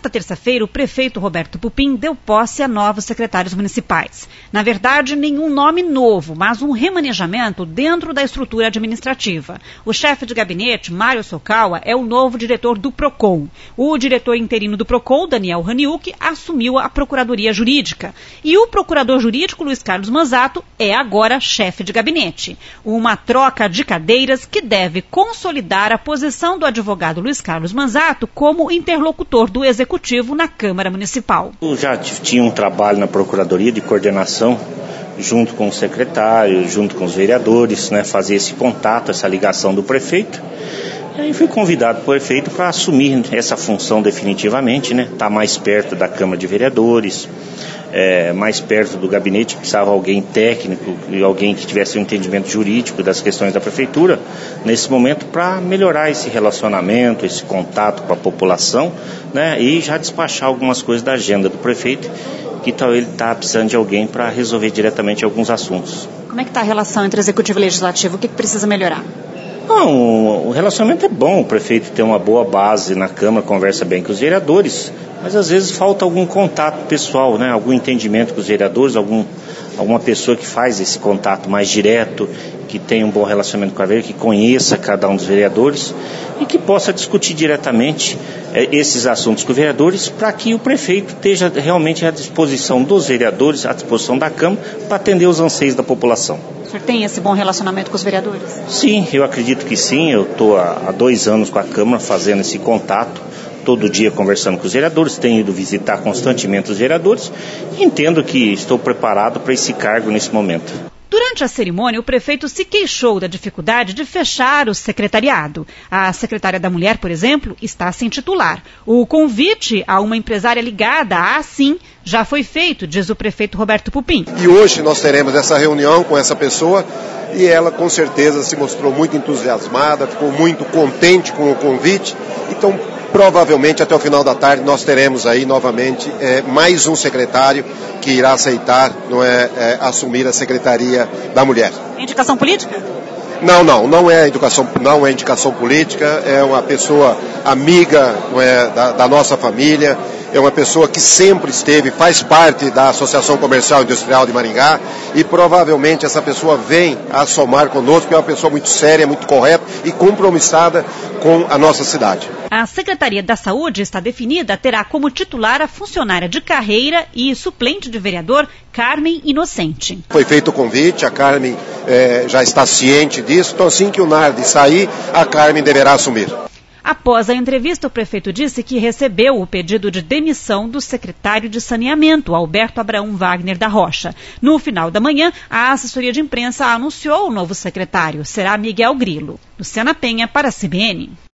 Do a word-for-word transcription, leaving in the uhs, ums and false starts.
Nesta terça-feira, o prefeito Roberto Pupim deu posse a novos secretários municipais. Na verdade, nenhum nome novo, mas um remanejamento dentro da estrutura administrativa. O chefe de gabinete, Mário Sokawa, é o novo diretor do PROCON. O diretor interino do PROCON, Daniel Raniuk, assumiu a Procuradoria Jurídica. E o procurador jurídico, Luiz Carlos Manzato, é agora chefe de gabinete. Uma troca de cadeiras que deve consolidar a posição do advogado Luiz Carlos Manzato como interlocutor do Executivo na Câmara Municipal. Eu já tinha um trabalho na Procuradoria de coordenação, junto com o secretário, junto com os vereadores, né, fazer esse contato, essa ligação do prefeito. E aí fui convidado pelo prefeito para assumir essa função definitivamente, né, estar mais perto da Câmara de Vereadores, é, mais perto do gabinete, precisava alguém técnico e alguém que tivesse um entendimento jurídico das questões da prefeitura, nesse momento, para melhorar esse relacionamento, esse contato com a população, né, e já despachar algumas coisas da agenda do prefeito, que tal ele está precisando de alguém para resolver diretamente alguns assuntos. Como é que está a relação entre Executivo e Legislativo? O que, que precisa melhorar? Não, o relacionamento é bom, o prefeito tem uma boa base na Câmara, conversa bem com os vereadores, mas às vezes falta algum contato pessoal, né? Algum entendimento com os vereadores, algum, alguma pessoa que faz esse contato mais direto, que tenha um bom relacionamento com a vereadora, que conheça cada um dos vereadores e que possa discutir diretamente é, esses assuntos com os vereadores, para que o prefeito esteja realmente à disposição dos vereadores, à disposição da Câmara, para atender os anseios da população. O senhor tem esse bom relacionamento com os vereadores? Sim, eu acredito que sim. Eu estou há, há dois anos com a Câmara fazendo esse contato, todo dia conversando com os vereadores, tenho ido visitar constantemente os vereadores e entendo que estou preparado para esse cargo nesse momento. Durante a cerimônia, o prefeito se queixou da dificuldade de fechar o secretariado. A secretária da Mulher, por exemplo, está sem titular. O convite a uma empresária ligada à Assim já foi feito, diz o prefeito Roberto Pupim. E hoje nós teremos essa reunião com essa pessoa e ela com certeza se mostrou muito entusiasmada, ficou muito contente com o convite. Então, provavelmente até o final da tarde nós teremos aí novamente é, mais um secretário que irá aceitar, não é, é, assumir a Secretaria da Mulher. Indicação política? Não, não, não é indicação, não é indicação política, é uma pessoa amiga, não é, da, da nossa família, é uma pessoa que sempre esteve, faz parte da Associação Comercial e Industrial de Maringá e provavelmente essa pessoa vem a somar conosco, é uma pessoa muito séria, muito correta e compromissada com a nossa cidade. A Secretaria da Saúde está definida, terá como titular a funcionária de carreira e suplente de vereador Carmen Inocente. Foi feito o convite, a Carmen eh, já está ciente disso, então assim que o Nardi sair, a Carmen deverá assumir. Após a entrevista, o prefeito disse que recebeu o pedido de demissão do secretário de Saneamento, Alberto Abraão Wagner da Rocha. No final da manhã, a assessoria de imprensa anunciou o novo secretário, será Miguel Grilo. Luciana Penha, para a C B N.